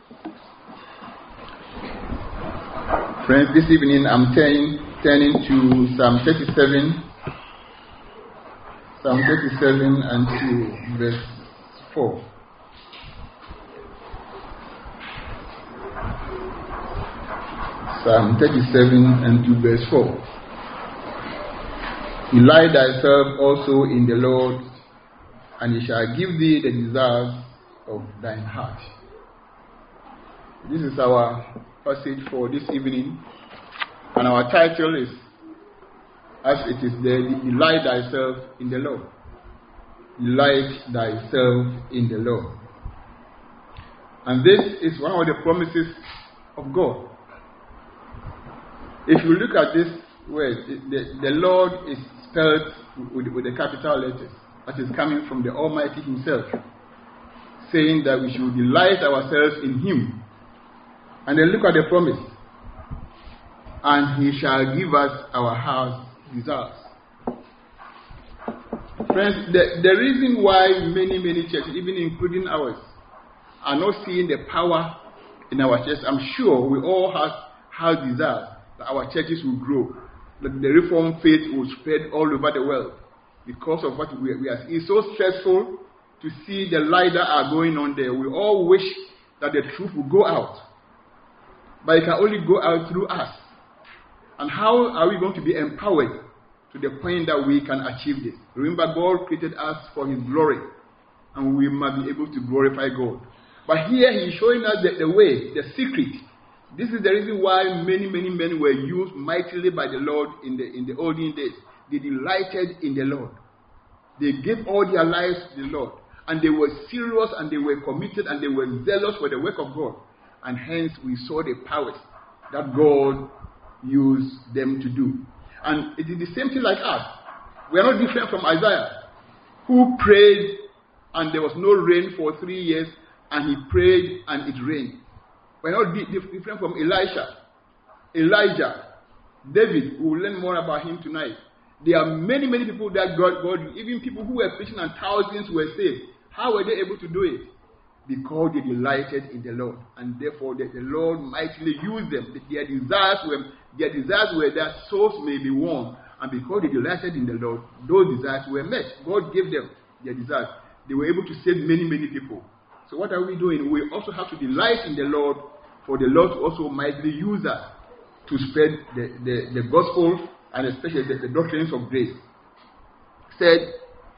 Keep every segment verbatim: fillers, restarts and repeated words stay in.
Friends, this evening I'm turning, turning to Psalm thirty-seven, Psalm thirty-seven and to verse four. Psalm thirty-seven and to verse four. Delight thyself also in the Lord, and he shall give thee the desires of thine heart. This is our passage for this evening, and our title is, as it is there, delight thyself in the Lord. Delight thyself in the Lord. And this is one of the promises of God. If you look at this word, the, the Lord is spelled with, with the capital letters. That is coming from the Almighty Himself, saying that we should delight ourselves in Him. And then look at the promise. And He shall give us our heart's desires. Friends, the, the reason why many, many churches, even including ours, are not seeing the power in our church, I'm sure we all have, have desires that our churches will grow, that the Reformed faith will spread all over the world because of what we, we are seeing. It's so stressful to see the light that are going on there. We all wish that the truth will go out, but it can only go out through us. And how are we going to be empowered to the point that we can achieve this? Remember, God created us for His glory, and we must be able to glorify God. But here He is showing us the, the way, the secret. This is the reason why many, many men were used mightily by the Lord in the in the olden days. They delighted in the Lord. They gave all their lives to the Lord. And they were serious and they were committed and they were zealous for the work of God. And hence we saw the powers that God used them to do. And it is the same thing like us. We are not different from Isaiah, who prayed and there was no rain for three years, and he prayed and it rained. We are not different from Elisha, Elijah, David. We will learn more about him tonight. There are many, many people that God, God, even people who were preaching and thousands were saved. How were they able to do it? Because they delighted in the Lord, and therefore the, the Lord mightily used them. Their desires were, their desires were that souls may be won, and because they delighted in the Lord, those desires were met. God gave them their desires. They were able to save many, many people. So what are we doing? We also have to delight in the Lord, for the Lord to also mightily use us to spread the, the, the gospel, and especially the, the doctrines of grace. Said,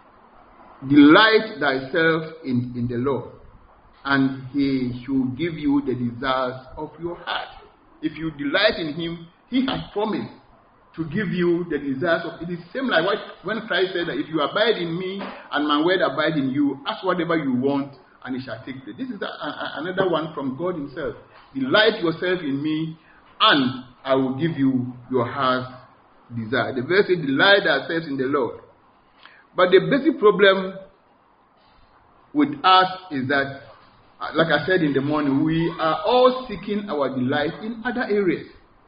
delight thyself in, in the Lord, and He should give you the desires of your heart. If you delight in Him, He has promised to give you the desires of it. Is same like what, when Christ said that if you abide in me and my word abide in you, ask whatever you want and it shall take place. This is a, a, another one from God Himself. Delight yourself in me and I will give you your heart's desire. The verse says, delight ourselves in the Lord. But the basic problem with us is that, like I said in the morning, we are all seeking our delight in other areas.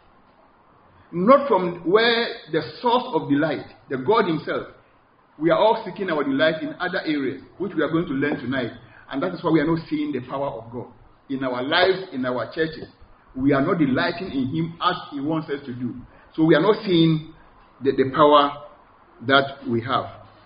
Not from where the source of delight, the God Himself. We are all seeking our delight in other areas, which we are going to learn tonight. And that is why we are not seeing the power of God in our lives, in our churches. We are not delighting in Him as He wants us to do. So we are not seeing the, the power that we have.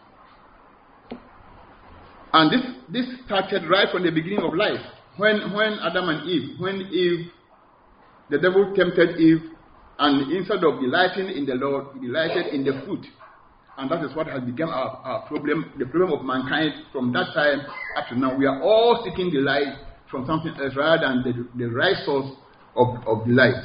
And this, this started right from the beginning of life. When, when Adam and Eve, when Eve, the devil tempted Eve, and instead of delighting in the Lord, he delighted in the fruit. And that is what has become our, our problem, the problem of mankind from that time up to now. We are all seeking delight from something else rather than the, the right source of, of delight.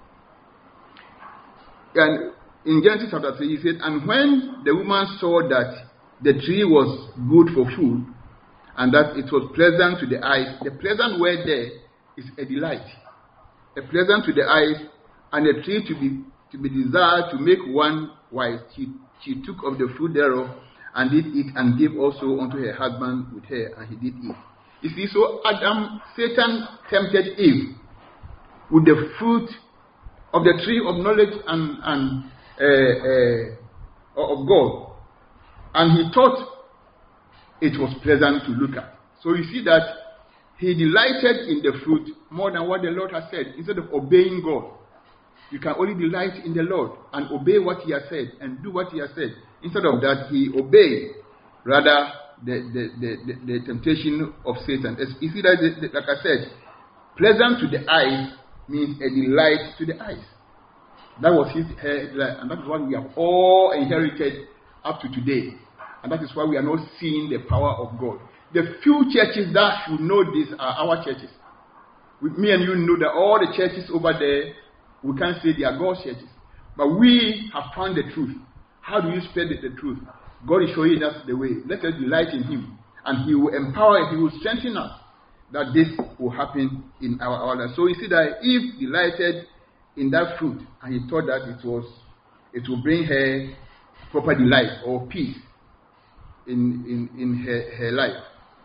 And in Genesis chapter three, he said, and when the woman saw that the tree was good for food, and that it was pleasant to the eyes, the pleasant word there is a delight. A pleasant to the eyes, and a tree to be to be desired to make one wise. She, she took of the fruit thereof, and did eat, and gave also unto her husband with her, and he did eat. You see, so Adam, Satan tempted Eve with the fruit of the tree of knowledge and, and uh, uh, of God. And he thought it was pleasant to look at. So you see that he delighted in the fruit more than what the Lord has said. Instead of obeying God, you can only delight in the Lord and obey what he has said and do what he has said. Instead of that, he obeyed rather the, the, the, the, the temptation of Satan. You see that, like I said, pleasant to the eyes means a delight to the eyes. That was his headline, and that is what we have all inherited up to today. And that is why we are not seeing the power of God. The few churches that should know this are our churches. With me and you know that all the churches over there, we can't say they are God's churches. But we have found the truth. How do you spread the, the truth? God is showing us the way. Let us delight in him. And he will empower us, he will strengthen us, that this will happen in our order. So you see that Eve delighted in that fruit, and he thought that it was, it will bring her proper delight or peace in, in, in her, her life.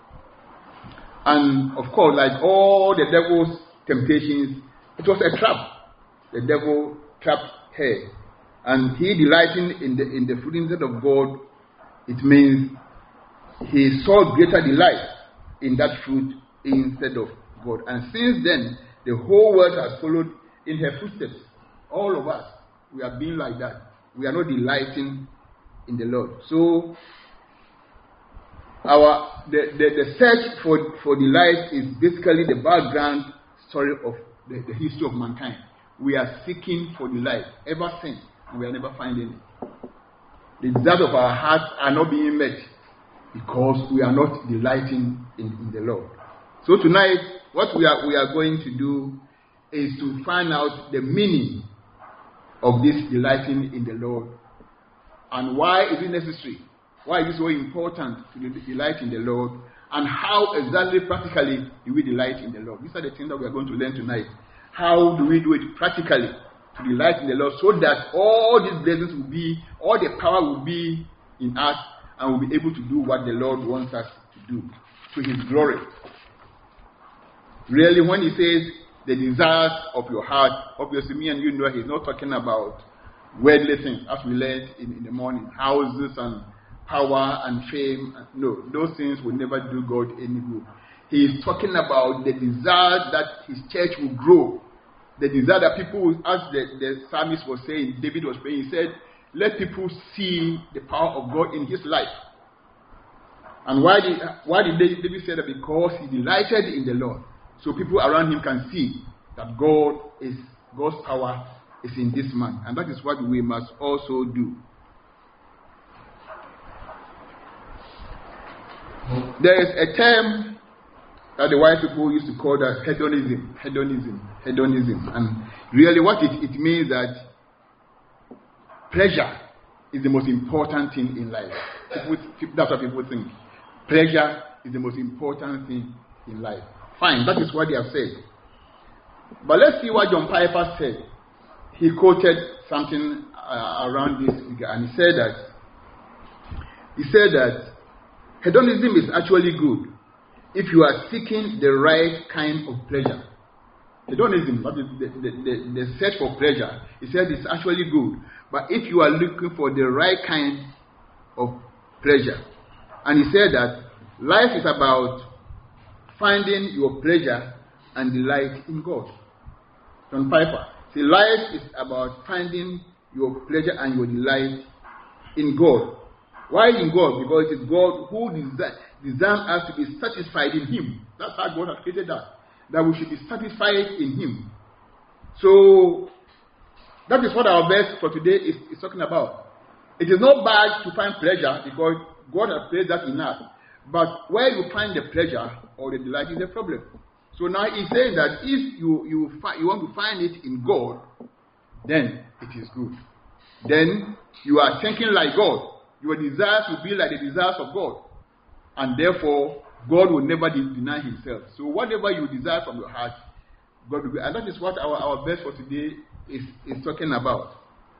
And of course, like all the devil's temptations, it was a trap. The devil trapped her. And he delighting in the in the fruit instead of God, it means he saw greater delight in that fruit instead of God. And since then, the whole world has followed in her footsteps. All of us, we have been like that. We are not delighting in the Lord. So our the, the, the search for, for delight is basically the background story of the, the history of mankind. We are seeking for delight ever since, and we are never finding it. The desires of our hearts are not being met because we are not delighting in, in the Lord. So tonight, what we are we are going to do is to find out the meaning of this delighting in the Lord, and why is it necessary? Why is it so important to delight in the Lord? And how exactly practically do we delight in the Lord? These are the things that we are going to learn tonight. How do we do it practically to delight in the Lord, so that all these blessings will be, all the power will be in us, and we'll be able to do what the Lord wants us to do to his glory. Really, when he says the desires of your heart, obviously me and you know he's not talking about worldly things, as we learned in, in the morning, houses and power and fame. No, those things will never do God any good. He is talking about the desire that his church will grow. The desire that people will, as the, the psalmist was saying, David was praying, he said, let people see the power of God in his life. And why did, why did David say that? Because he delighted in the Lord. So people around him can see that God is, God's power is in this man. And that is what we must also do. There is a term that the white people used to call that hedonism, hedonism, hedonism. And really what it, it means that pleasure is the most important thing in life. People, that's what people think. Pleasure is the most important thing in life. Fine, that is what they have said. But let's see what John Piper said. He quoted something uh, around this figure, and he said that he said that hedonism is actually good if you are seeking the right kind of pleasure. Hedonism, the, the, the, the search for pleasure, he said it's actually good, but if you are looking for the right kind of pleasure. And he said that life is about finding your pleasure and delight in God. John Piper. See, life is about finding your pleasure and your delight in God. Why in God? Because it is God who desi- designed us to be satisfied in him. That's how God has created us. That we should be satisfied in him. So, that is what our verse for today is, is talking about. It is not bad to find pleasure because God has placed that in us. But where you find the pleasure or the delight is the problem. So now he's saying that if you you, fi- you want to find it in God, then it is good. Then you are thinking like God. Your desires will be like the desires of God. And therefore, God will never de- deny himself. So whatever you desire from your heart, God will be. And that is what our, our verse for today is, is talking about.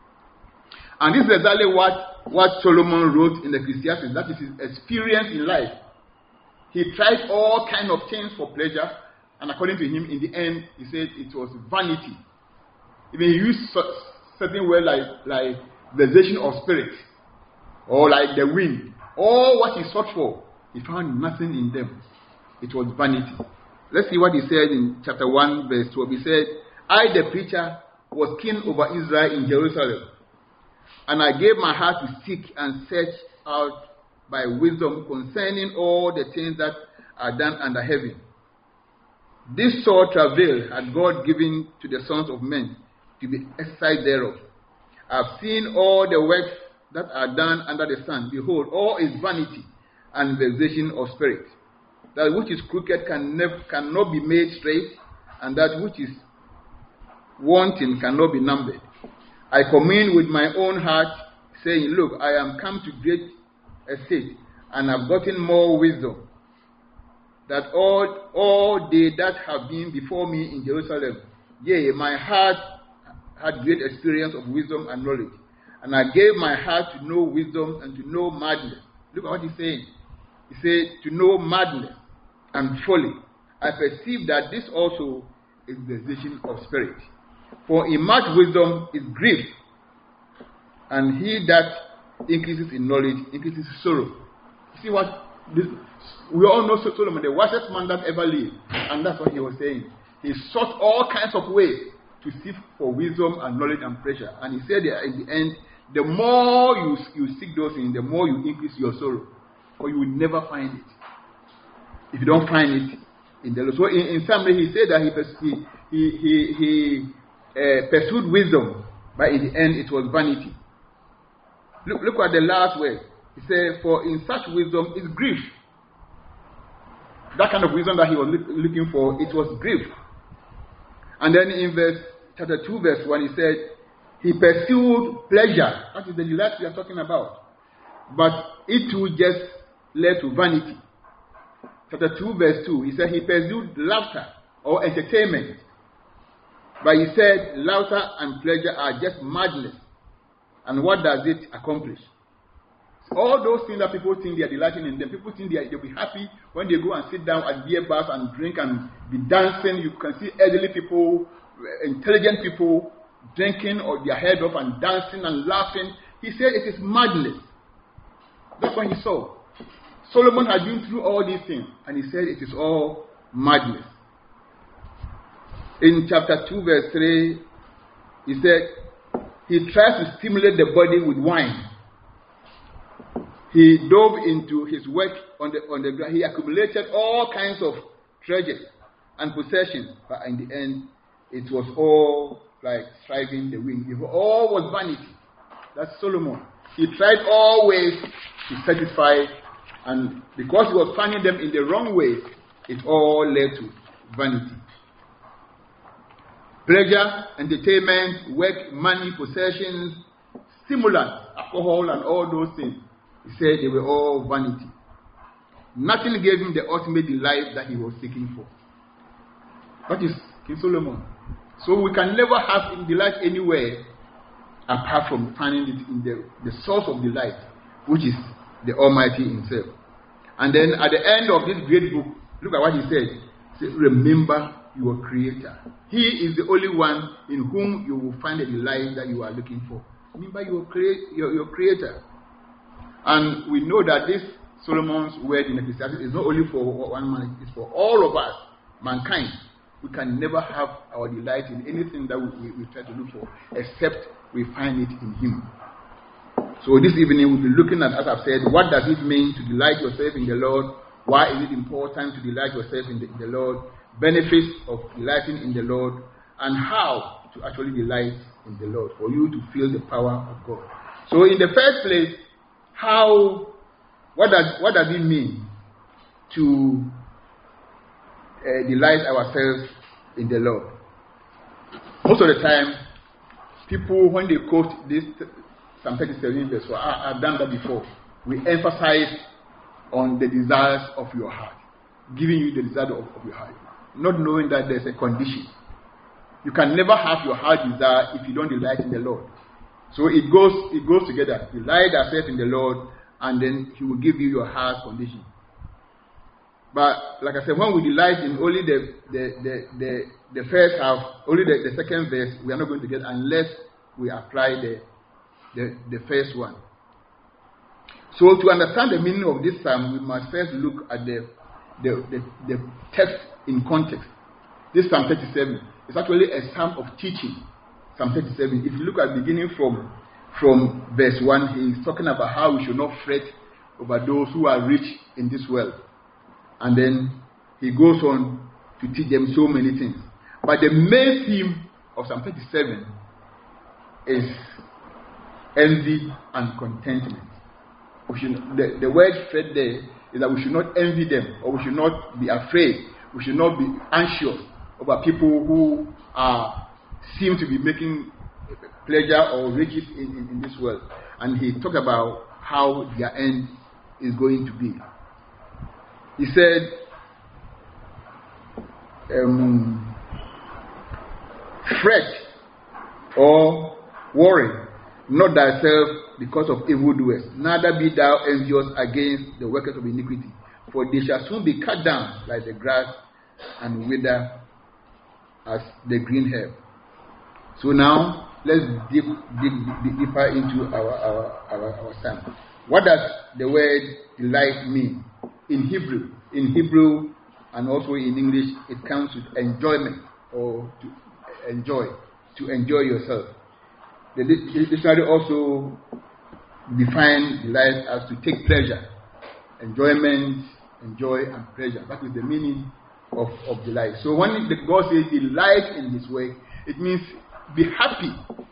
And this is exactly what, what Solomon wrote in the Ecclesiastes. That is his experience in life. He tried all kinds of things for pleasure, and according to him, in the end, he said it was vanity. Even he used certain words like, like vexation of spirit, or like the wind. All what he sought for, he found nothing in them. It was vanity. let's see what he said in chapter one, verse twelve. He said, I, the preacher, was king over Israel in Jerusalem, and I gave my heart to seek and search out by wisdom concerning all the things that are done under heaven. This sore travail had God given to the sons of men to be exercised thereof. I have seen all the works that are done under the sun. Behold, all is vanity and vexation of spirit. That which is crooked can never, cannot be made straight, and that which is wanting cannot be numbered. I commune with my own heart, saying, look, I am come to great estate, and have gotten more wisdom, that all, all they that have been before me in Jerusalem, yea, my heart had great experience of wisdom and knowledge, and I gave my heart to know wisdom and to know madness. Look at what he's saying. He said, to know madness and folly. I perceive that this also is the decision of spirit. For in much wisdom is grief, and he that increases in knowledge increases sorrow. You see what this, we all know Solomon, the wisest man that ever lived, and that's what he was saying. He sought all kinds of ways to seek for wisdom and knowledge and pleasure, and he said that in the end, the more you you seek those things, the more you increase your sorrow, or you will never find it if you don't find it in the Lord. So in, in some way, he said that he he he he, he uh, pursued wisdom, but in the end, it was vanity. Look, look at the last word. He said, for in such wisdom is grief. That kind of wisdom that he was look, looking for, it was grief. And then in verse chapter two, verse one, he said, he pursued pleasure. That is the delight we are talking about. But it too just led to vanity. Chapter two, verse two, he said he pursued laughter or entertainment. But he said laughter and pleasure are just madness. And what does it accomplish? All those things that people think they are delighting in them, people think they are, they'll be happy when they go and sit down at beer bars and drink and be dancing. You can see elderly people, intelligent people, drinking or their head off and dancing and laughing. He said it is madness. That's what he saw. Solomon had been through all these things, and he said it is all madness. In chapter two, verse three, he said, he tries to stimulate the body with wine. He dove into his work on the on the ground. He accumulated all kinds of treasures and possessions, but in the end, it was all like striving the wind. It all was vanity. That's Solomon. He tried all ways to satisfy, and because he was finding them in the wrong way, it all led to vanity. Pleasure, entertainment, work, money, possessions, stimulants, alcohol, and all those things. He said they were all vanity. Nothing gave him the ultimate delight that he was seeking for. That is King Solomon. So we can never have delight anywhere apart from finding it in the, the source of delight, which is the Almighty himself. And then at the end of this great book, look at what he said. He said, remember your Creator. He is the only one in whom you will find the delight that you are looking for. Remember your, crea- your, your Creator. And we know that this Solomon's word in Ecclesiastes is not only for one man, it's for all of us, mankind. We can never have our delight in anything that we, we, we try to look for, except we find it in Him. So this evening we'll be looking at, as I've said, what does it mean to delight yourself in the Lord? Why is it important to delight yourself in the, in the Lord? Benefits of delighting in the Lord, and how to actually delight in the Lord for you to feel the power of God. So in the first place, how what does what does it mean to uh, delight ourselves in the Lord? Most of the time, people, when they quote this Psalm thirty-seven verse four, I, I've done that before. We emphasize on the desires of your heart, giving you the desire of, of your heart, not knowing that there's a condition. You can never have your heart desire if you don't delight in the Lord. So it goes it goes together. Delight yourself in the Lord, and then He will give you your heart's condition. But like I said, when we delight in only the the the, the, the first half, only the, the second verse, we are not going to get unless we apply the, the the first one. So to understand the meaning of this psalm, we must first look at the the, the, the text in context. This Psalm thirty-seven is actually a psalm of teaching. Psalm thirty-seven. If you look at beginning from, from verse one, he's talking about how we should not fret over those who are rich in this world. And then he goes on to teach them so many things. But the main theme of Psalm thirty-seven is envy and contentment. We should, the, the word fret there is that we should not envy them, or we should not be afraid. We should not be anxious about people who are seem to be making pleasure or riches in, in, in this world. And he talked about how their end is going to be. He said, um, fret or worry not thyself because of evildoers, neither be thou envious against the workers of iniquity, for they shall soon be cut down like the grass and wither as the green herb. So now let's dig, dig, dig deeper into our our our, our psalm. What does the word delight mean in Hebrew? In Hebrew and also in English, it comes with enjoyment, or to enjoy, to enjoy yourself. The dictionary also defines delight as to take pleasure, enjoyment, enjoy, and pleasure. That is the meaning of, of delight. So when the God says delight in His way, it means be happy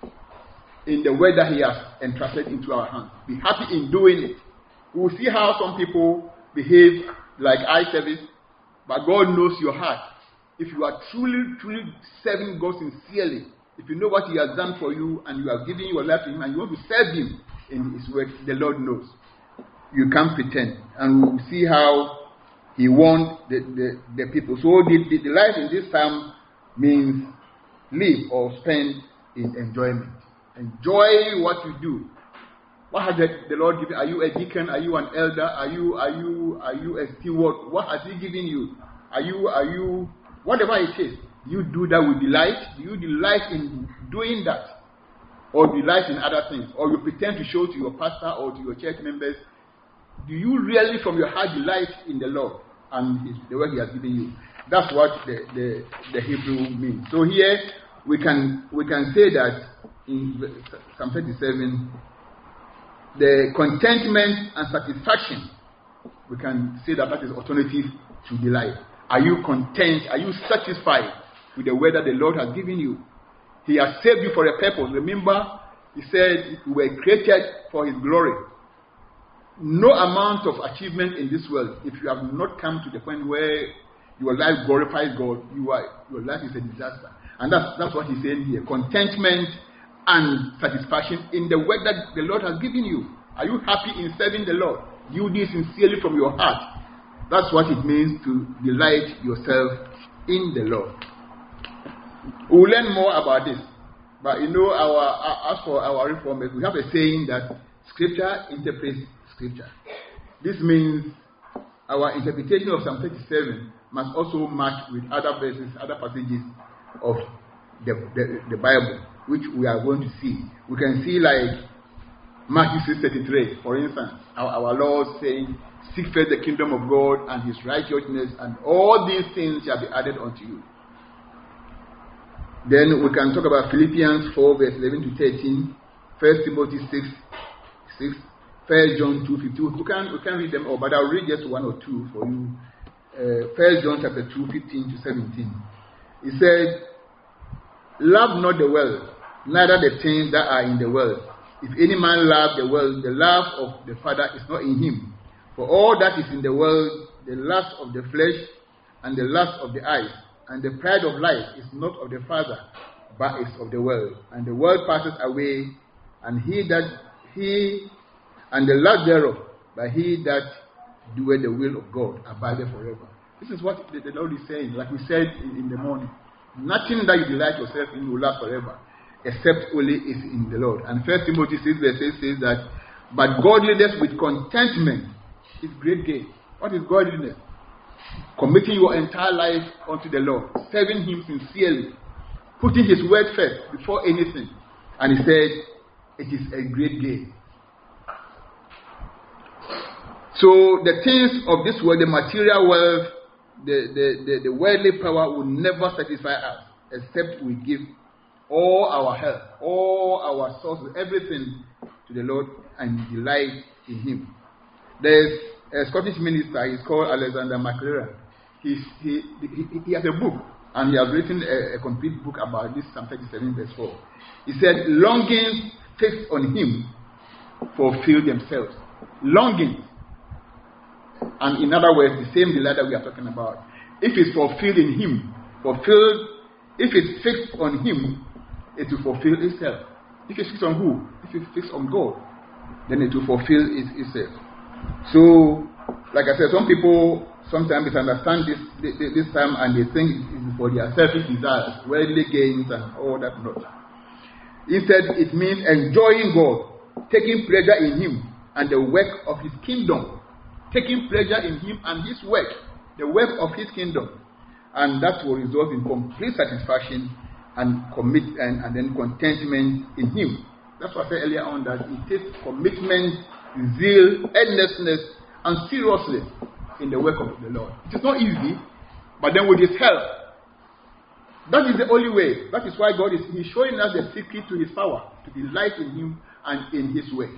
in the way that He has entrusted into our hands. Be happy in doing it. We will see how some people behave like eye service, but God knows your heart. If you are truly, truly serving God sincerely, if you know what He has done for you and you are giving your life to Him and you want to serve Him in His work, the Lord knows. You can't pretend. And we will see how He warned the, the, the people. So the, the, the life in this psalm means live or spend in enjoyment. Enjoy what you do. What has the, the Lord given? Are you a deacon? Are you an elder? Are you are you are you a steward? What has He given you? Are you are you whatever it is? Do you do that with delight? Do you delight in doing that? Or delight in other things? Or you pretend to show to your pastor or to your church members? Do you really from your heart delight in the Lord and his, the work He has given you? That's what the, the, the Hebrew means. So here we can we can say that in Psalm thirty-seven, the contentment and satisfaction, we can say that that is alternative to delight. Are you content? Are you satisfied with the way that the Lord has given you? He has saved you for a purpose. Remember, He said we were created for His glory. No amount of achievement in this world, if you have not come to the point where your life glorifies God, you are, your life is a disaster. And that's, that's what He's saying here. Contentment and satisfaction in the work that the Lord has given you. Are you happy in serving the Lord? Do this sincerely from your heart. That's what it means to delight yourself in the Lord. We'll learn more about this. But you know, our as for our reformers, we have a saying that Scripture interprets Scripture. This means our interpretation of Psalm thirty-seven must also match with other verses, other passages of the, the, the Bible, which we are going to see. We can see like Matthew six thirty-three, for instance, our, our Lord saying, seek first the kingdom of God and His righteousness, and all these things shall be added unto you. Then we can talk about Philippians four, verse eleven to thirteen, First Timothy six, six, First John two fifteen. We can, we can read them all, but I'll read just one or two for you. Uh, First John chapter two, fifteen to seventeen. He said, love not the world, neither the things that are in the world. If any man love the world, the love of the Father is not in him. For all that is in the world, the lust of the flesh, and the lust of the eyes, and the pride of life is not of the Father, but is of the world. And the world passes away, and he that he and the lust thereof, but he that doeth the will of God abideth forever. This is what the, the Lord is saying, like we said in, in the morning. Nothing that you delight yourself in will last forever, except only is in the Lord. And First Timothy six verse eight says that, but godliness with contentment is great gain. What is godliness? Committing your entire life unto the Lord, serving Him sincerely, putting His word first before anything. And He said, it is a great gain. So the things of this world, the material wealth, the, the, the, the worldly power will never satisfy us except we give all our health, all our sources, everything to the Lord and delight in Him. There's a Scottish minister, he's called Alexander MacLaren. He's, he, he, he has a book, and he has written a, a complete book about this, Psalm thirty-seven verse four. He said, longings fixed on Him fulfill themselves. Longing. And in other words, the same delight that we are talking about. If it's fulfilled in Him, fulfilled, if it's fixed on Him, it will fulfill itself. If it's fixed on who? If it's fixed on God, then it will fulfill it, itself. So, like I said, some people sometimes misunderstand this, this, this time and they think it's for their selfish desires, worldly gains and all that not. Instead, it means enjoying God, taking pleasure in Him and the work of His kingdom. Taking pleasure in Him and His work, the work of His kingdom. And that will result in complete satisfaction and commit and, and then contentment in Him. That's what I said earlier on, that it takes commitment, zeal, earnestness, and seriousness in the work of the Lord. It is not easy, but then with His help, that is the only way. That is why God is He's showing us the secret to His power, to delight in Him and in His work.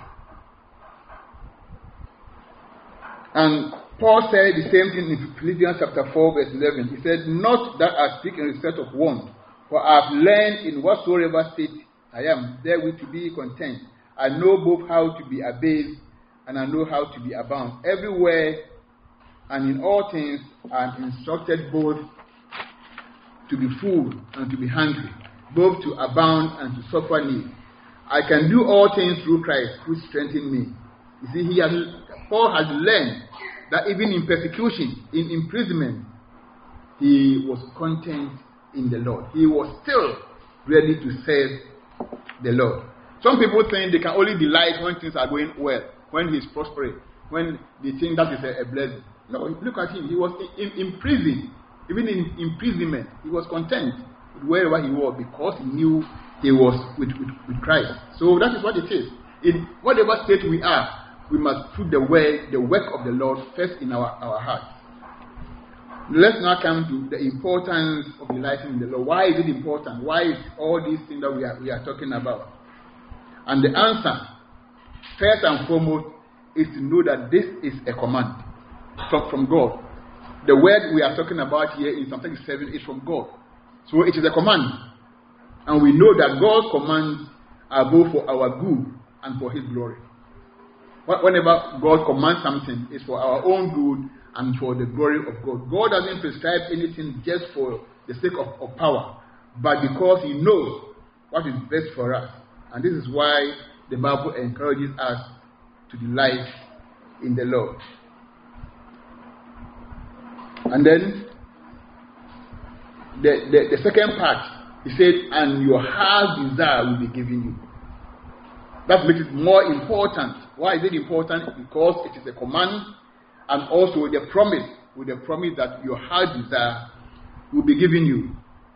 And Paul said the same thing in Philippians chapter four, verse eleven. He said, not that I speak in respect of want, for I have learned in whatsoever state I am, therewith to be content. I know both how to be abased, and I know how to be abound. Everywhere and in all things I am instructed both to be full and to be hungry, both to abound and to suffer need. I can do all things through Christ, who strengthens me. You see, he has, Paul has learned that even in persecution, in imprisonment, he was content in the Lord. He was still ready to serve the Lord. Some people think they can only delight when things are going well, when he's prospering, when they think that is a, a blessing. No, look at him. He was in, in, in prison, even in imprisonment. He was content with wherever he was because he knew he was with, with, with Christ. So that is what it is. In whatever state we are, we must put the way, the work of the Lord first in our, our hearts. Let's now come to the importance of delighting in the Lord. Why is it important? Why is all these things that we are, we are talking about? And the answer, first and foremost, is to know that this is a command from, from God. The word we are talking about here in Psalm thirty-seven is from God. So it is a command. And we know that God's commands are both for our good and for His glory. Whenever God commands something, it's for our own good and for the glory of God. God doesn't prescribe anything just for the sake of, of power, but because He knows what is best for us. And this is why the Bible encourages us to delight in the Lord. And then the, the, the second part, he said, and your heart's desire will be given you. That makes it more important. Why is it important? Because it is a command, and also the promise, with the promise that your heart desire will be given you.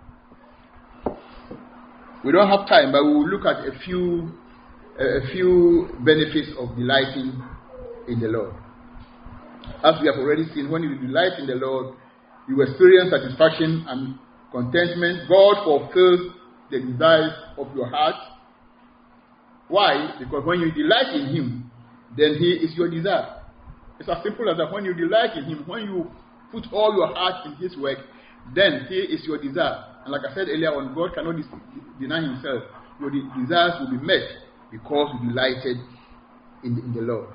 We don't have time, but we will look at a few a few benefits of delighting in the Lord. As we have already seen, when you delight in the Lord, you experience satisfaction and contentment. God fulfills the desires of your heart. Why? Because when you delight in Him, then He is your desire. It's as simple as that. When you delight in Him, when you put all your heart in His work, then He is your desire. And like I said earlier on, God cannot deny Himself. Your desires will be met because you delighted in the, in the Lord.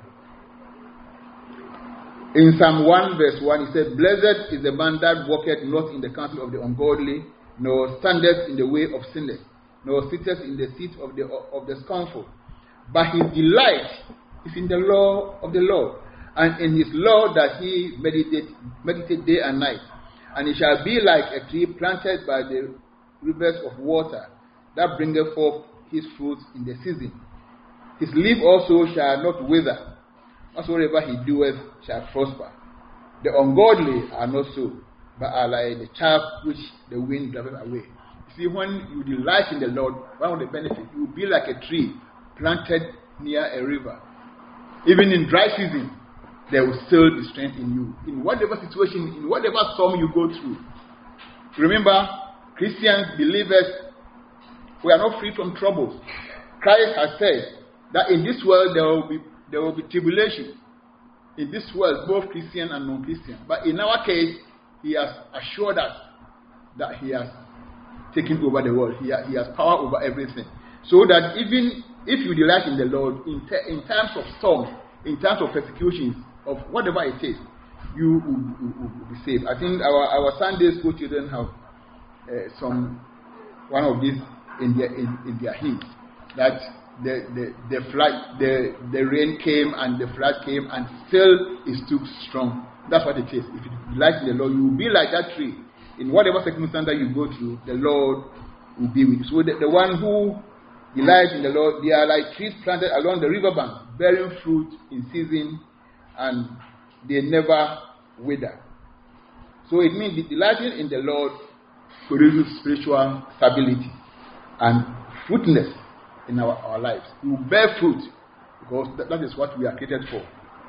In Psalm one verse one, he said, blessed is the man that walketh not in the counsel of the ungodly, nor standeth in the way of sinners, nor sitteth in the seat of the of the scornful. But his delight is in the law of the Lord, and in His law that he meditate, meditate day and night. And he shall be like a tree planted by the rivers of water, that bringeth forth his fruits in the season. His leaf also shall not wither. Whatsoever he doeth shall prosper. The ungodly are not so, but are like the chaff which the wind driveth away. You see, when you delight in the Lord, one of the benefits, you will be like a tree planted near a river. Even in dry season, there will still be strength in you. In whatever situation, in whatever storm you go through. Remember, Christians, believers, we are not free from troubles. Christ has said that in this world there will be there will be tribulation. In this world, both Christian and non-Christian. But in our case, he has assured us that he has taken over the world. He, ha- he has power over everything. So that even if you delight in the Lord, in, te- in times of storms, in times of persecutions, of whatever it is, you will, will, will be saved. I think our, our Sunday school children have uh, some one of these in their in, in their hymns, that the the the flood, the the rain came and the flood came and still it stood strong. That's what it is. If you delight in the Lord, you will be like that tree. In whatever circumstance that you go through, the Lord will be with you. So the, the one who delights in the Lord, they are like trees planted along the riverbank, bearing fruit in season, and they never wither. So it means the delighting in the Lord produces spiritual stability and fruitfulness in our, our lives. We will bear fruit because that, that is what we are created for.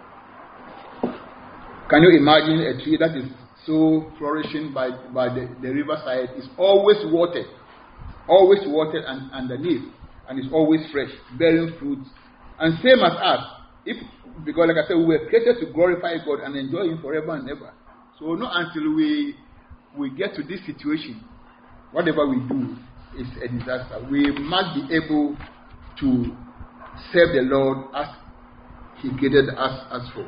Can you imagine a tree that is so flourishing by, by the, the riverside, is always watered, always watered and underneath, and is always fresh, bearing fruit, and same as us. If because like I said, we were created to glorify God and enjoy Him forever and ever. So not until we we get to this situation, whatever we do is a disaster. We must be able to serve the Lord as He created us as for.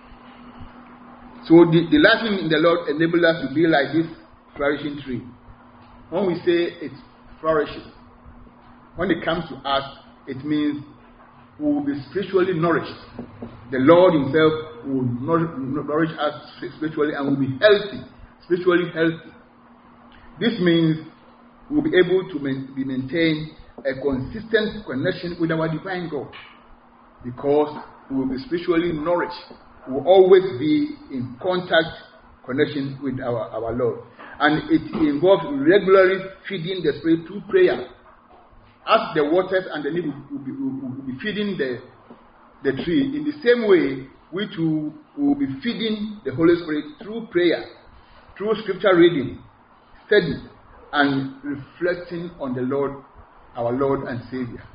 So the, the delighting in the Lord enables us to be like this flourishing tree. When we say it's flourishing, when it comes to us, it means we will be spiritually nourished. The Lord Himself will nourish us spiritually and will be healthy, spiritually healthy. This means we will be able to be maintain a consistent connection with our divine God, because we will be spiritually nourished. We will always be in contact, connection with our, our Lord. And it involves regularly feeding the Spirit through prayer. As the waters and the need will be, will be feeding the, the tree, in the same way, we too will be feeding the Holy Spirit through prayer, through scripture reading, study, and reflecting on the Lord, our Lord and Savior.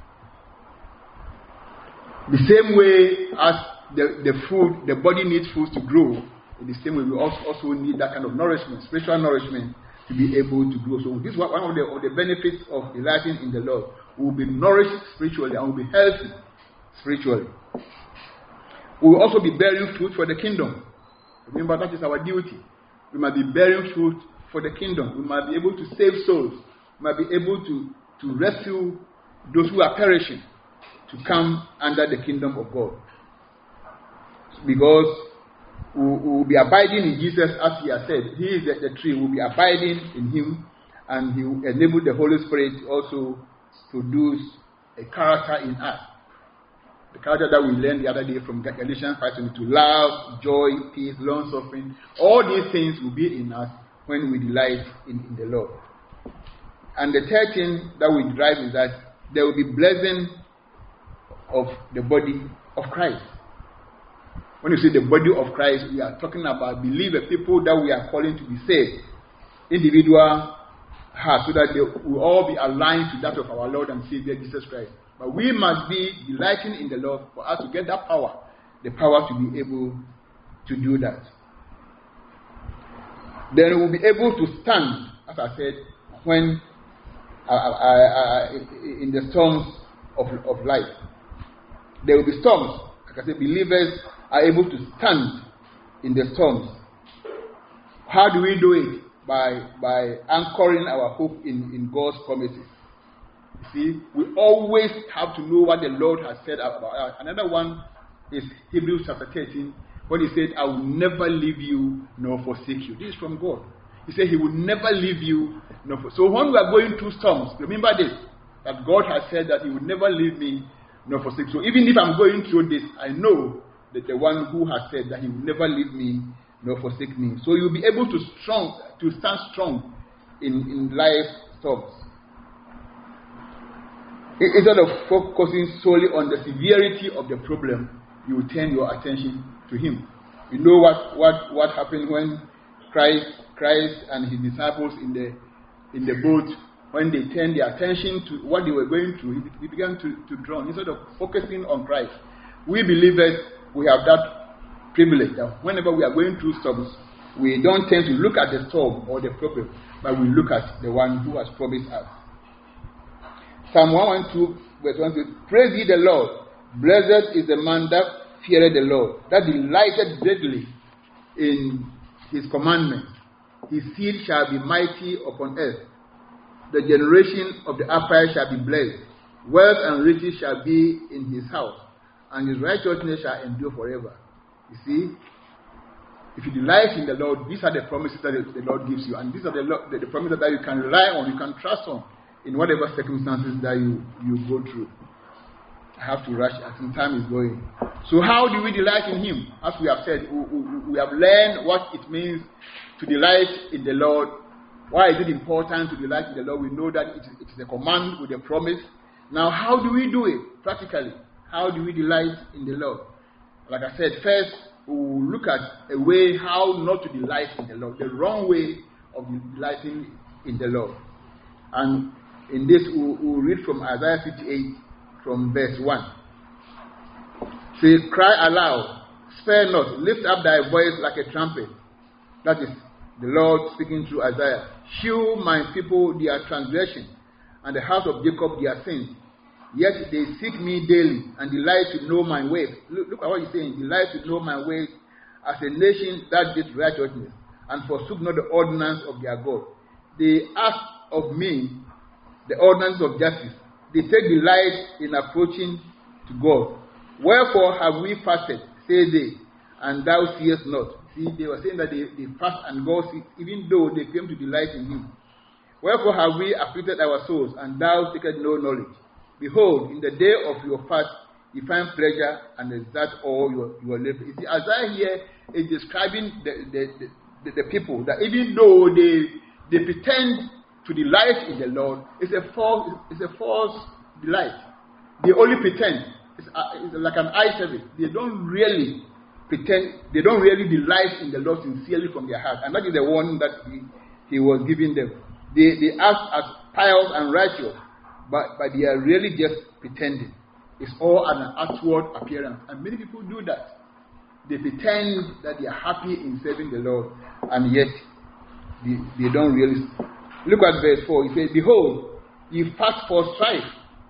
The same way as the, the food, the body needs food to grow, in the same way we also, also need that kind of nourishment, spiritual nourishment, to be able to grow. So this is one of the, of the benefits of delighting in the Lord. We will be nourished spiritually and will be healthy spiritually. We will also be bearing fruit for the kingdom. Remember, that is our duty. We must be bearing fruit for the kingdom. We must be able to save souls. We must be able to, to rescue those who are perishing, to come under the kingdom of God. Because we will be abiding in Jesus, as He has said. He is the, the tree. We will be abiding in Him, and He will enable the Holy Spirit to also produce a character in us. The character that we learned the other day from Galatians five twenty-two: love, joy, peace, long suffering. All these things will be in us when we delight in, in the Lord. And the third thing that we derive is that there will be blessing of the body of Christ. When you say the body of Christ, we are talking about believers, people that we are calling to be saved. Individual hearts, so that they will all be aligned to that of our Lord and Savior Jesus Christ. But we must be delighting in the Lord for us to get that power, the power to be able to do that. Then we will be able to stand, as I said, when uh, uh, uh, in the storms of, of life. There will be storms. Like I said, believers are able to stand in the storms. How do we do it? By by anchoring our hope in, in God's promises. You see, we always have to know what the Lord has said about us. Another one is Hebrews chapter thirteen, when He said, I will never leave you nor forsake you. This is from God. He said He will never leave you nor forsake you. So when we are going through storms, remember this, that God has said that He will never leave me nor forsake. So even if I'm going through this, I know that the one who has said that He will never leave me nor forsake me. So you'll be able to strong to stand strong in, in life storms. Instead of focusing solely on the severity of the problem, you will turn your attention to Him. You know what, what, what happened when Christ, Christ and his disciples in the in the boat, when they turned their attention to what they were going through, he began to, to drown instead of focusing on Christ. We believers, we have that privilege that whenever we are going through storms, we don't tend to look at the storm or the problem, but we look at the one who has promised us. Psalm one twelve, verse one says, Praise ye the Lord. Blessed is the man that feareth the Lord, that delighted greatly in his commandments. His seed shall be mighty upon earth. The generation of the upright shall be blessed. Wealth and riches shall be in his house, and his righteousness shall endure forever. You see, if you delight in the Lord, these are the promises that the Lord gives you, and these are the, the, the promises that you can rely on, you can trust on, in whatever circumstances that you, you go through. I have to rush as in time is going. So how do we delight in him? As we have said, we, we, we have learned what it means to delight in the Lord. Why is it important to delight in the Lord? We know that it is, it is a command with a promise. Now, how do we do it practically? How do we delight in the Lord? Like I said, first, we will look at a way how not to delight in the Lord, the wrong way of delighting in the Lord. And in this, we will read from Isaiah fifty-eight, from verse one. Say, cry aloud, spare not, lift up thy voice like a trumpet. That is the Lord speaking through Isaiah. Shew my people their transgression, and the house of Jacob their sins. Yet they seek me daily, and delight to know my ways. Look, look at what he's saying. Delight to know my ways, as a nation that did righteousness, and forsook not the ordinance of their God. They ask of me the ordinance of justice. They take delight in approaching to God. Wherefore have we fasted, say they, and thou seest not. See, they were saying that they, they fast and God sees, even though they came to delight in him. Wherefore have we afflicted our souls, and thou takest no knowledge. Behold, in the day of your fast, you find pleasure, and is that all your, your labor. You see, Isaiah here is describing the, the, the, the people that even though they, they pretend to delight in the Lord, it's a false, it's a false delight. They only pretend. It's, a, it's like an eye service. They don't really pretend. They don't really delight in the Lord sincerely from their heart, and that is the warning that he, he was giving them. They they act as pious and righteous, but but they are really just pretending. It's all an outward appearance, and many people do that. They pretend that they are happy in serving the Lord, and yet they, they don't really. Look at verse four. He says, Behold, ye fast for strife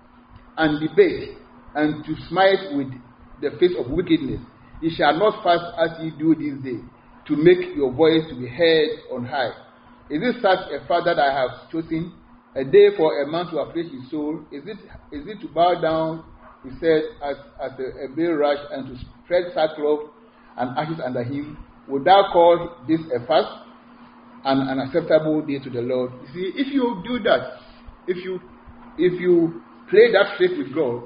and debate, and to smite with the face of wickedness. Ye shall not fast as ye do this day, to make your voice to be heard on high. Is it such a fast that I have chosen, a day for a man to afflict his soul? Is it is it to bow down, he said, as, as a, a bulrush, and to spread sackcloth and ashes under him? Would thou call this a fast, and an acceptable day to the Lord? You see, if you do that, if you if you play that trick with God,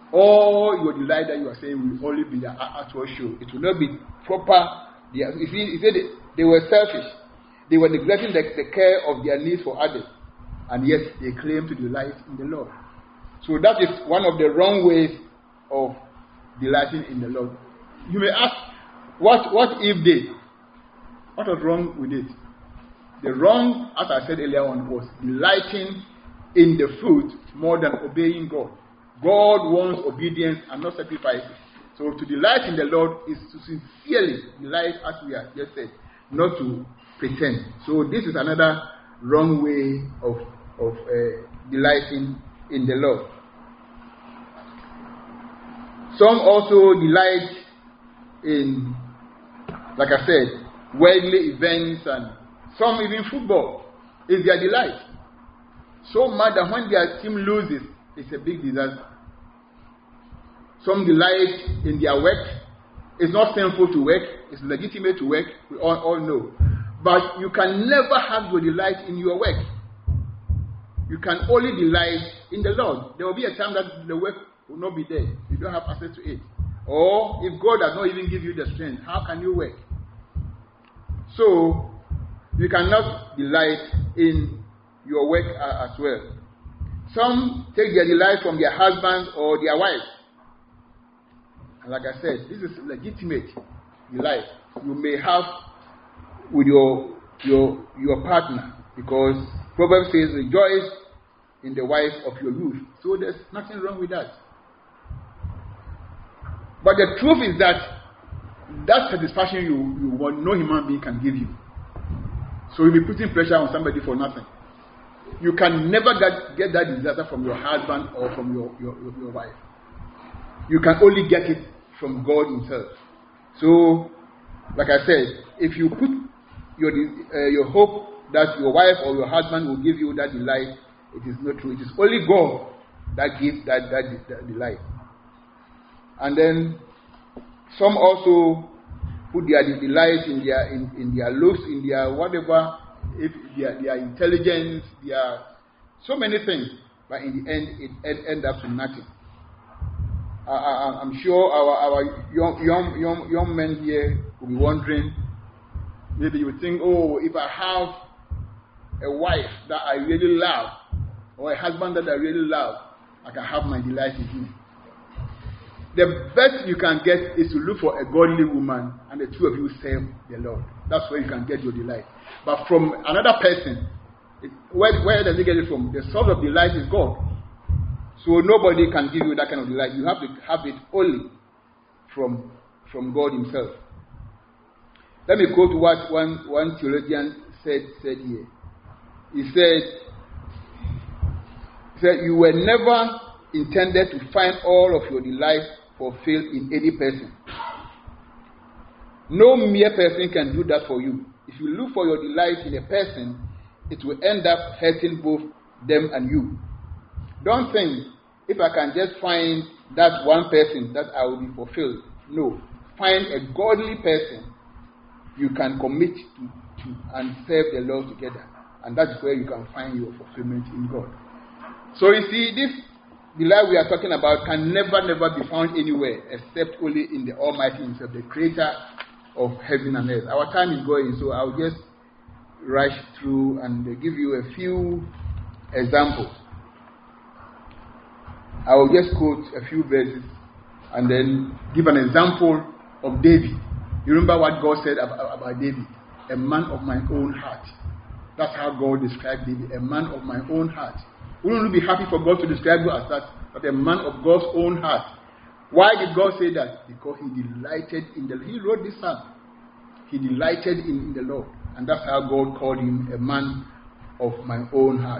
all your delight that you are saying will only be the actual show. It will not be proper. You see, they, they were selfish. They were neglecting the, the care of their needs for others, and yet they claim to delight in the Lord. So that is one of the wrong ways of delighting in the Lord. You may ask, what what if they? What was wrong with it? The wrong, as I said earlier on, was delighting in the fruit more than obeying God. God wants obedience and not sacrifices. So to delight in the Lord is to sincerely delight, as we have just said, not to pretend. So this is another wrong way of, of uh, delighting in the Lord. Some also delight in, like I said, worldly events, and some even football is their delight. So much that when their team loses, it's a big disaster. Some delight in their work. It's not sinful to work. It's legitimate to work. We all, all know. But you can never have your delight in your work. You can only delight in the Lord. There will be a time that the work will not be there. You don't have access to it. Or if God does not even give you the strength, how can you work? So, you cannot delight in your work as well. Some take their delight from their husbands or their wives. And like I said, this is legitimate. delight you may have with your your your partner, because Proverbs says, rejoice in the wife of your youth. So there's nothing wrong with that. But the truth is that that satisfaction you, you want, no human being can give you. So you'll be putting pressure on somebody for nothing. You can never get, get that desire from your husband or from your, your, your wife. You can only get it from God himself. So, like I said, if you put your, uh, your hope that your wife or your husband will give you that delight, it is not true. It is only God that gives that, that, that delight. And then some also put their delight in their in, in their looks, in their whatever, if their, their intelligence, their so many things, but in the end it end, end up to nothing. I, I, I'm sure our our young young young young men here will be wondering. Maybe you would think, oh, if I have a wife that I really love, or a husband that I really love, I can have my delight in him. The best you can get is to look for a godly woman and the two of you serve the Lord. That's where you can get your delight. But from another person, it, where, where does he get it from? The source of delight is God. So nobody can give you that kind of delight. You have to have it only from, from God himself. Let me go to what one, one theologian said, said here. He said, he said, you were never intended to find all of your delight fulfilled in any person. No mere person can do that for you. If you look for your delight in a person, it will end up hurting both them and you. Don't think, if I can just find that one person, that I will be fulfilled. No. Find a godly person you can commit to, to and serve the Lord together. And that's where you can find your fulfillment in God. So you see, this delight we are talking about can never, never be found anywhere except only in the Almighty himself, the creator of heaven and earth. Our time is going, so I'll just rush through and give you a few examples. I will just quote a few verses and then give an example of David. You remember what God said about, about David? A man of my own heart. That's how God described David, a man of my own heart. Wouldn't you be happy for God to describe you as that, but a man of God's own heart? Why did God say that? Because he delighted in the, he wrote this psalm. He delighted in, in the Lord. And that's how God called him a man of my own heart.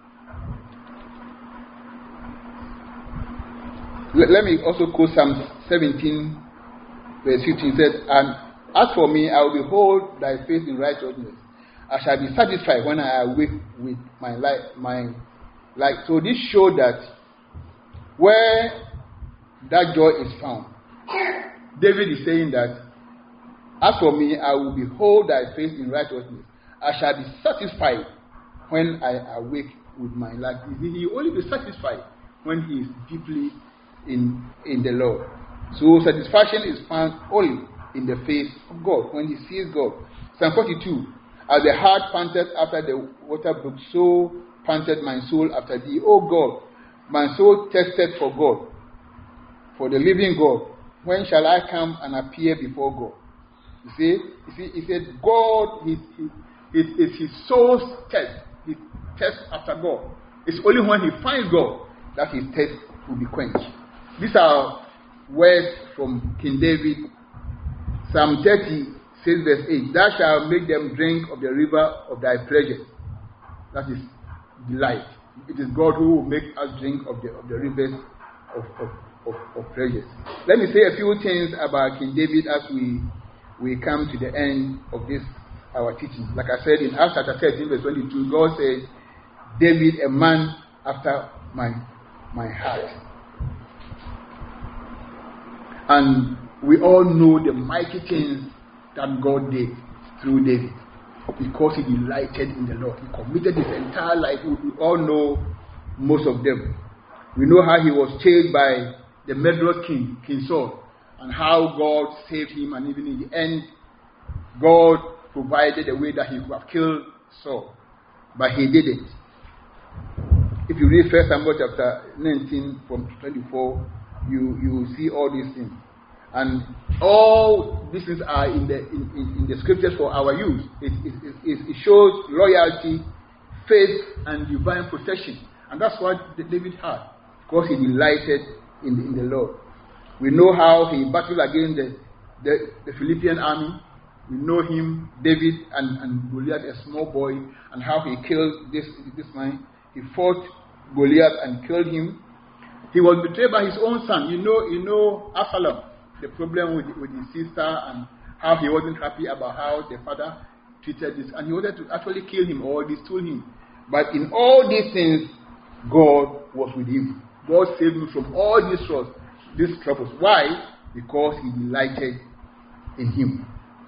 Let, let me also quote Psalm seventeen, verse fifteen. It said, and as for me, I will behold thy face in righteousness. I shall be satisfied when I awake with my life, my life. So this showed that where that joy is found. David is saying that, as for me, I will behold thy face in righteousness. I shall be satisfied when I awake with my life. He will only be satisfied when he is deeply in, in the Lord. So satisfaction is found only in the face of God, when he sees God. Psalm forty-two, as the hart panteth after the water brook, so panted my soul after thee. O God, my soul thirsted for God, for the living God. When shall I come and appear before God? You see, you see, he said, God is his, his, his soul's thirst. He thirsts after God. It's only when he finds God that his thirst will be quenched. These are words from King David. Psalm thirty says, verse eight, thou shalt make them drink of the river of thy pleasure. That is delight. It is God who will make us drink of the of the rivers of, of, of, of pleasures. Let me say a few things about King David as we we come to the end of this our teaching. Like I said in Acts chapter thirteen, verse twenty-two, God said, David, a man after my my heart. And we all know the mighty things that God did through David, because he delighted in the Lord. He committed his entire life. We all know most of them. We know how he was chased by the murderous king, King Saul, and how God saved him, and even in the end, God provided a way that he could have killed Saul, but he didn't. If you read First Samuel chapter nineteen from twenty-four, you, you will see all these things. And all these things are in the in, in, in the scriptures for our use. It, it, it, it shows loyalty, faith, and divine protection. And that's what David had, because he delighted in the, in the Lord. We know how he battled against the, the, the Philistine army. We know him, David and, and Goliath, a small boy, and how he killed this, this man. He fought Goliath and killed him. He was betrayed by his own son. You know, you know Absalom, the problem with, with his sister, and how he wasn't happy about how the father treated this. And he wanted to actually kill him or destroy him. But in all these things, God was with him. God saved him from all these troubles. These troubles. Why? Because he delighted in him.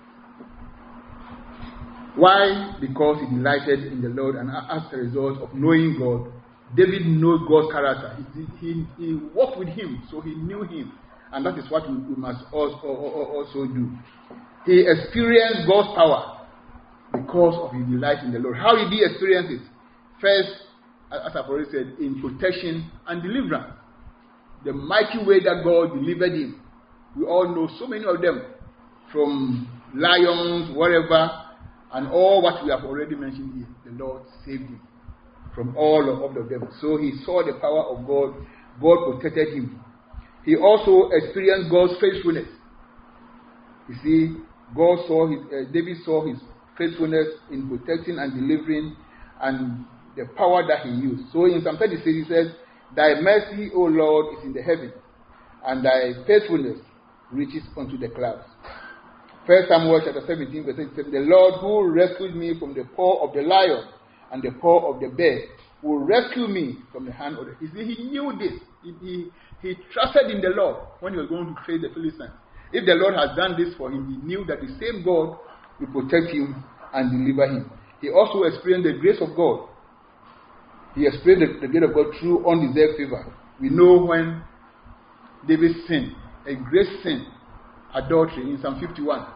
Why? Because he delighted in the Lord, and as a result of knowing God, David knows God's character. He, he, he walked with him, so he knew him. And that is what we, we must also, also do. He experienced God's power because of his delight in the Lord. How did he experience it? First, as I've already said, in protection and deliverance. The mighty way that God delivered him. We all know so many of them, from lions, whatever, and all what we have already mentioned here. The Lord saved him from all of them. So he saw the power of God. God protected him. He also experienced God's faithfulness. You see, God saw his, uh, David saw his faithfulness in protecting and delivering, and the power that he used. So in Psalm thirty-six, he says, "Thy mercy, O Lord, is in the heavens, and thy faithfulness reaches unto the clouds." First Samuel chapter seventeen, verse eight, "The Lord who rescued me from the paw of the lion and the paw of the bear will rescue me from the hand of the..." You see, he knew this. He, he, he trusted in the Lord when he was going to face the Philistines. If the Lord has done this for him, he knew that the same God will protect him and deliver him. He also experienced the grace of God. He experienced the, the grace of God through undeserved favor. We know when David sinned, a great sin, adultery, in Psalm fifty-one.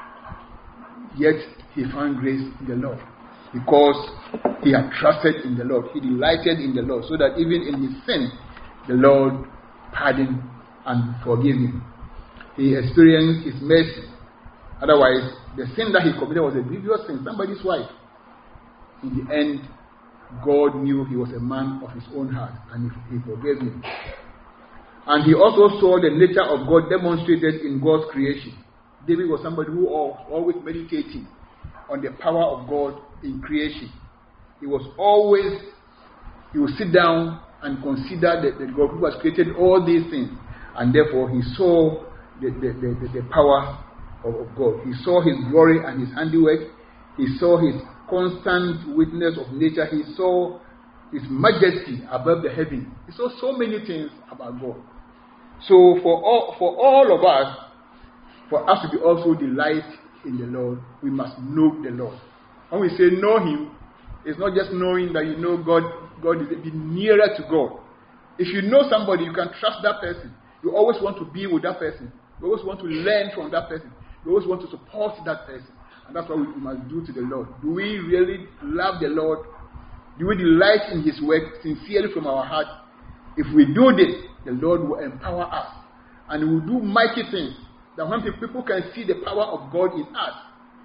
Yet he found grace in the Lord because he had trusted in the Lord. He delighted in the Lord, so that even in his sin, the Lord pardoned and forgave him. He experienced his mercy. Otherwise, the sin that he committed was a grievous sin, somebody's wife. In the end, God knew he was a man of his own heart, and he forgave him. And he also saw the nature of God demonstrated in God's creation. David was somebody who was always meditating on the power of God in creation. He was always, he would sit down and consider that the God who has created all these things. And therefore he saw the, the, the, the power of, of God. He saw his glory and his handiwork. He saw his constant witness of nature. He saw his majesty above the heaven. He saw so many things about God. So for all, for all of us, for us to be also delight in the Lord, we must know the Lord. When we say know him, it's not just knowing that you know God, God is be nearer to God. If you know somebody, you can trust that person. You always want to be with that person. You always want to learn from that person. You always want to support that person. And that's what we must do to the Lord. Do we really love the Lord? Do we delight in his work sincerely from our heart? If we do this, the Lord will empower us. And we will do mighty things that when people can see the power of God in us.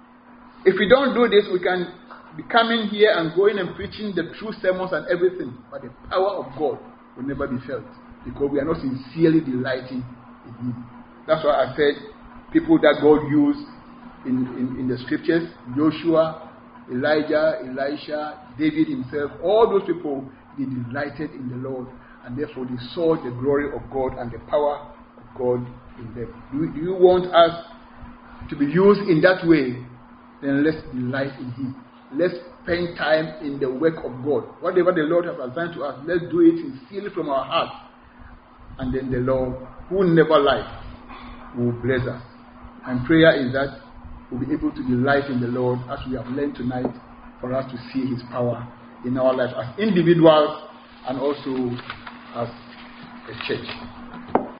If we don't do this, we can be coming here and going and preaching the true sermons and everything. But the power of God will never be felt, because we are not sincerely delighting in him. That's why I said people that God used in, in, in the scriptures, Joshua, Elijah, Elisha, David himself, all those people, they delighted in the Lord, and therefore they saw the glory of God and the power of God in them. Do, do you want us to be used in that way? Then let's delight in him. Let's spend time in the work of God. Whatever the Lord has assigned to us, let's do it sincerely from our heart. And then the Lord, who never lies, will bless us. And prayer is that we'll be able to delight in the Lord, as we have learned tonight, for us to see his power in our lives as individuals and also as a church.